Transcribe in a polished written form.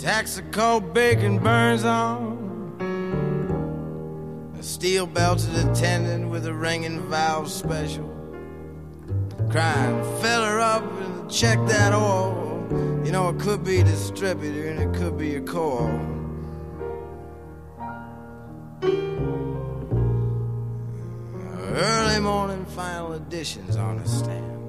Texaco bacon burns on. A steel belted attendant with a ringing valve special, crying, fill her up and check that oil. You know, it could be a distributor and it could be a coil. Early morning final editions on the stand.